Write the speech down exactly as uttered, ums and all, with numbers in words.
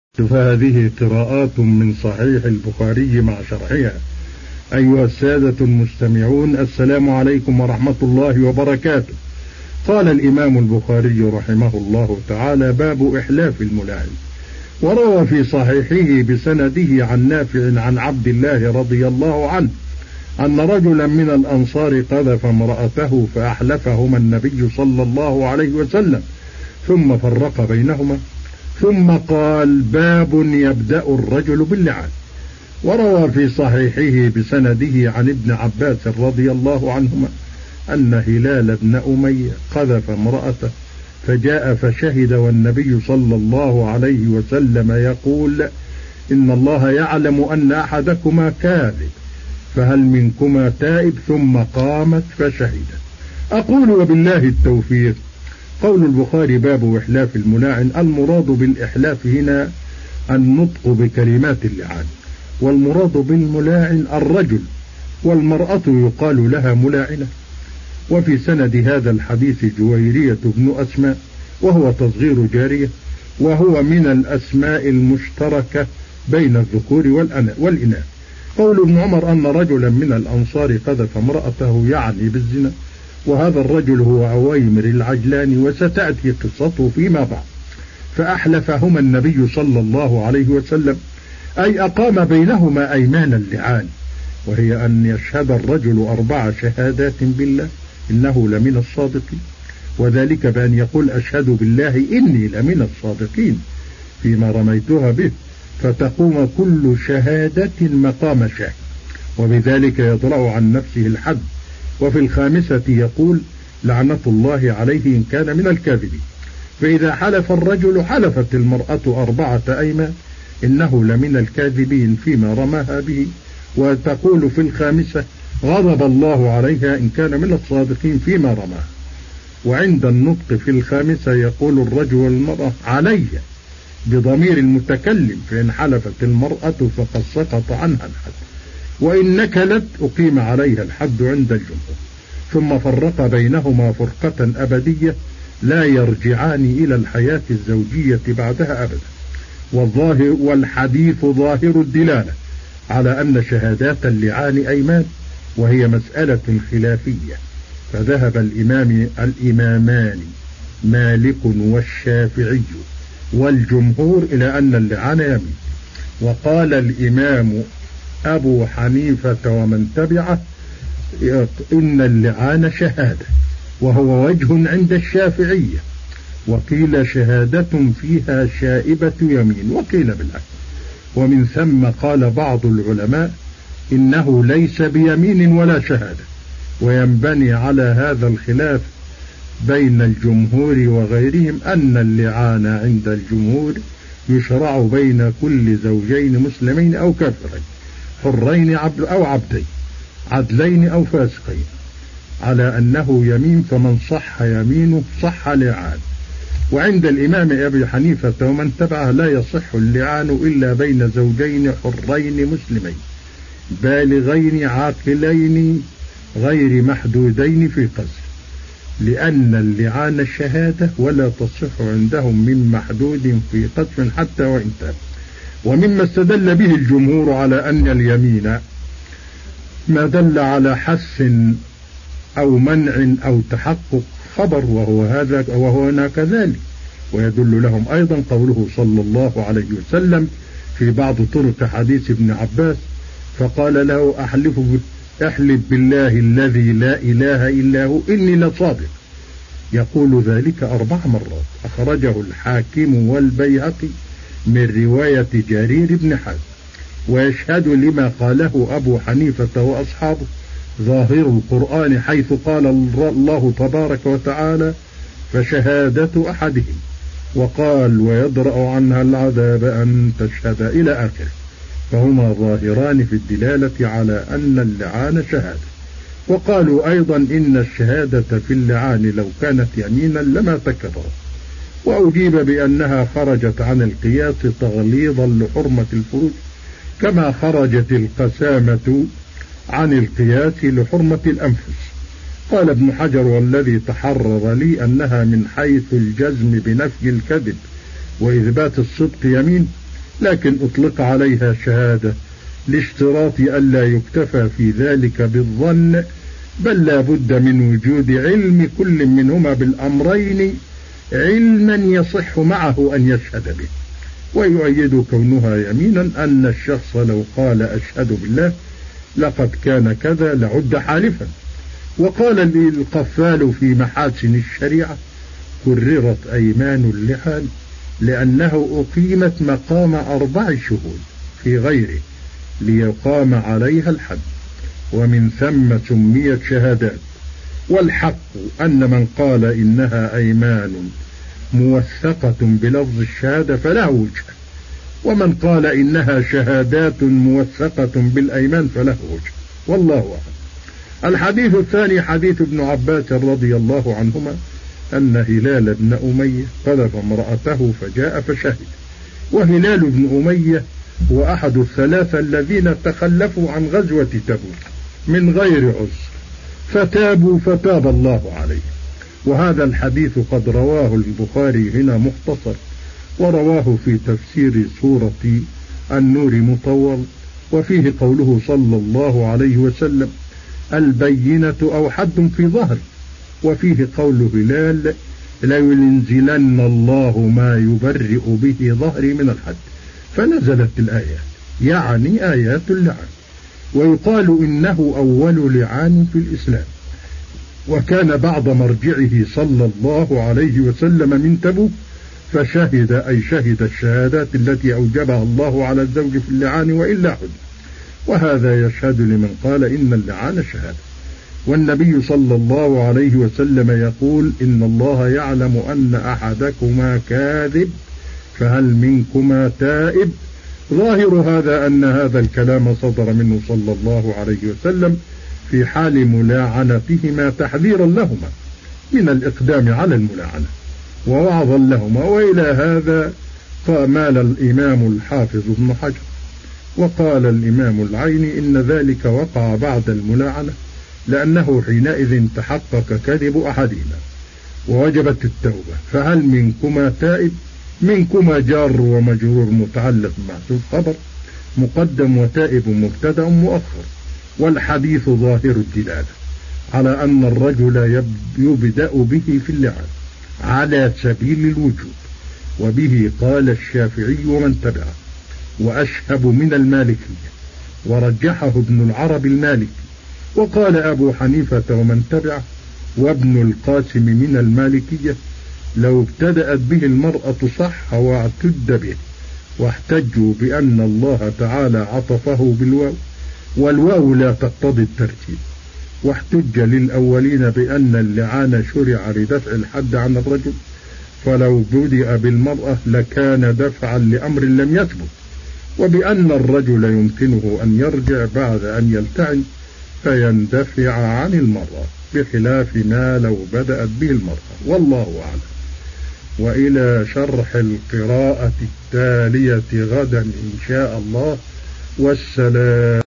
فهذه قراءات من صحيح البخاري مع شرحها. أيها السادة المستمعون، السلام عليكم ورحمة الله وبركاته. قال الإمام البخاري رحمه الله تعالى: باب إحلاف الملاعن. وروى في صحيحه بسنده عن نافع عن عبد الله رضي الله عنه أن رجلا من الأنصار قذف امرأته فأحلفهما النبي صلى الله عليه وسلم ثم فرق بينهما، ثم قال: باب يبدأ الرجل باللعان. وروى في صحيحه بسنده عن ابن عباس رضي الله عنهما أن هلال بن أمية قذف امرأته فجاء فشهد والنبي صلى الله عليه وسلم يقول: إن الله يعلم أن أحدكما كاذب فهل منكما تائب؟ ثم قامت فشهدت. أقول وبالله التوفيق. قول البخاري: باب إحلاف الملاعن. المراد بالإحلاف هنا النطق بكلمات اللعان، والمراد بالملاعن الرجل، والمرأة يقال لها ملاعنة. وفي سند هذا الحديث جويرية بن أسماء وهو تصغير جارية، وهو من الأسماء المشتركة بين الذكور والإناث. قول ابن عمر أن رجلا من الأنصار قذف امرأته يعني بالزنا، وهذا الرجل هو عويمر العجلاني، وستأتي قصته فيما بعد. فأحلفهما النبي صلى الله عليه وسلم، أي أقام بينهما أيمان اللعان، وهي أن يشهد الرجل أربع شهادات بالله إنه لمن الصادقين، وذلك بأن يقول: أشهد بالله إني لمن الصادقين فيما رميتها به، فتقوم كل شهادة مقام شاهد، وبذلك يطلع عن نفسه الحد. وفي الخامسة يقول: لعنة الله عليه إن كان من الكاذبين. فإذا حلف الرجل حلفت المرأة أربعة أيمان إنه لمن الكاذبين فيما رماها به، وتقول في الخامسة: غضب الله عليها إن كان من الصادقين فيما رماها. وعند النطق في الخامسة يقول الرجل والمرأة علي بضمير المتكلم، فإن حلفت المرأة فقد سقط عنها الحد، وإن نكلت أقيم عليها الحد عند الجمهور. ثم فرق بينهما فرقة أبدية لا يرجعان إلى الحياة الزوجية بعدها أبدا. والظاهر والحديث ظاهر الدلالة على أن شهادات اللعان أيمان، وهي مسألة خلافية. فذهب الإمام الإمامان مالك والشافعي والجمهور إلى أن اللعان يمين. وقال الإمام أبو حنيفة ومن تبعه إن اللعان شهادة، وهو وجه عند الشافعية. وقيل شهادة فيها شائبة يمين، وقيل بالعكس. ومن ثم قال بعض العلماء إنه ليس بيمين ولا شهادة. وينبني على هذا الخلاف بين الجمهور وغيرهم أن اللعان عند الجمهور يشرع بين كل زوجين مسلمين أو كافرين، حرين أو عبدين، عدلين أو فاسقين، على أنه يمين، فمن صح يمينه صح لعان. وعند الإمام أبي حنيفة ومن تبعه لا يصح اللعان إلا بين زوجين حرين مسلمين بالغين عاقلين غير محدودين في قذف، لأن اللعان شهادة ولا تصح عندهم من محدود في قذف حتى وإن تاب. ومما استدل به الجمهور على أن اليمين ما دل على حث أو منع أو تحقق خبر، وهو هذا وهو هنا كذلك. ويدل لهم أيضا قوله صلى الله عليه وسلم في بعض طرق حديث ابن عباس: فقال له: أحلف احلف بالله الذي لا إله إلا هو إني لصادق. يقول ذلك أربع مرات. أخرجه الحاكم والبيهقي من رواية جرير بن حازم. ويشهد لما قاله أبو حنيفة وأصحابه ظاهر القرآن، حيث قال الله تبارك وتعالى: فشهادة أحدهم، وقال: ويدرأ عنها العذاب أن تشهد، إلى آخره. فهما ظاهران في الدلالة على أن اللعان شهادة. وقالوا أيضا إن الشهادة في اللعان لو كانت يمينا لما تكرر. وأجيب بأنها خرجت عن القياس تغليظا لحرمة الفروج، كما خرجت القسامة عن القياس لحرمة الأنفس. قال ابن حجر: والذي تحرر لي أنها من حيث الجزم بنفي الكذب وإثبات الصدق يمين، لكن أطلق عليها شهادة لاشتراط ألا يكتفى في ذلك بالظن، بل لا بد من وجود علم كل منهما بالأمرين علما يصح معه أن يشهد به. ويؤيد كونها يمينا أن الشخص لو قال أشهد بالله لقد كان كذا لعد حالفا. وقال القفال في محاسن الشريعة: كررت أيمان اللحان لأنه أقيمت مقام أربع شهود في غيره ليقام عليها الحد، ومن ثم سميت شهادات. والحق أن من قال إنها أيمان موثقة بلفظ الشهادة فلا وجه، ومن قال إنها شهادات موثقة بالأيمان فله وجه، والله أعلم. الحديث الثاني حديث ابن عباس رضي الله عنهما أن هلال بن أمية قذف امرأته فجاء فشهد. وهلال بن أمية هو أحد الثلاثة الذين تخلفوا عن غزوة تبوك من غير عذر فتابوا فتاب الله عليه. وهذا الحديث قد رواه البخاري هنا مختصر، ورواه في تفسير سورة النور مطول، وفيه قوله صلى الله عليه وسلم: البينة أو حد في ظهر. وفيه قول هلال: لينزلن الله ما يبرئ به ظهري من الحد. فنزلت الآيات، يعني آيات اللعان. ويقال إنه أول لعان في الإسلام، وكان بعد مرجعه صلى الله عليه وسلم من تبوك فشهد، أي شهد الشهادات التي أوجبها الله على الزوج في اللعان وإلا حد. وهذا يشهد لمن قال إن اللعان شهادة. والنبي صلى الله عليه وسلم يقول: إن الله يعلم أن أحدكما كاذب فهل منكما تائب. ظاهر هذا أن هذا الكلام صدر منه صلى الله عليه وسلم في حال ملاعنتهما تحذيرا لهما من الإقدام على الملاعنة ووعظا لهما. وإلى هذا مال الإمام الحافظ ابن حجر، وقال الإمام العيني إن ذلك وقع بعد الملاعنة لأنه حينئذ تحقق كذب أحدهما ووجبت التوبة. فهل منكما تائب؟ منكما جار ومجرور متعلق محذوف خبر مقدم، وتائب مبتدأ مؤخر. والحديث ظاهر الدلالة على أن الرجل يبدأ به في اللعان على سبيل الوجوب، وبه قال الشافعي ومن تبعه، وأشهب من المالكية، ورجحه ابن العرب المالكي. وقال أبو حنيفة ومن تبعه وابن القاسم من المالكية: لو ابتدأت به المرأة صح واعتد به، واحتجوا بأن الله تعالى عطفه بالواو، والواو لا تقتضي الترتيب. واحتج للأولين بأن اللعان شرع لدفع الحد عن الرجل، فلو بدأ بالمرأة لكان دفعا لأمر لم يثبت، وبأن الرجل يمكنه أن يرجع بعد أن يلتعن فيندفع عن المرأة، بخلاف ما لو بدأت به المرأة، والله أعلم. وإلى شرح القراءة التالية غدا إن شاء الله، والسلام.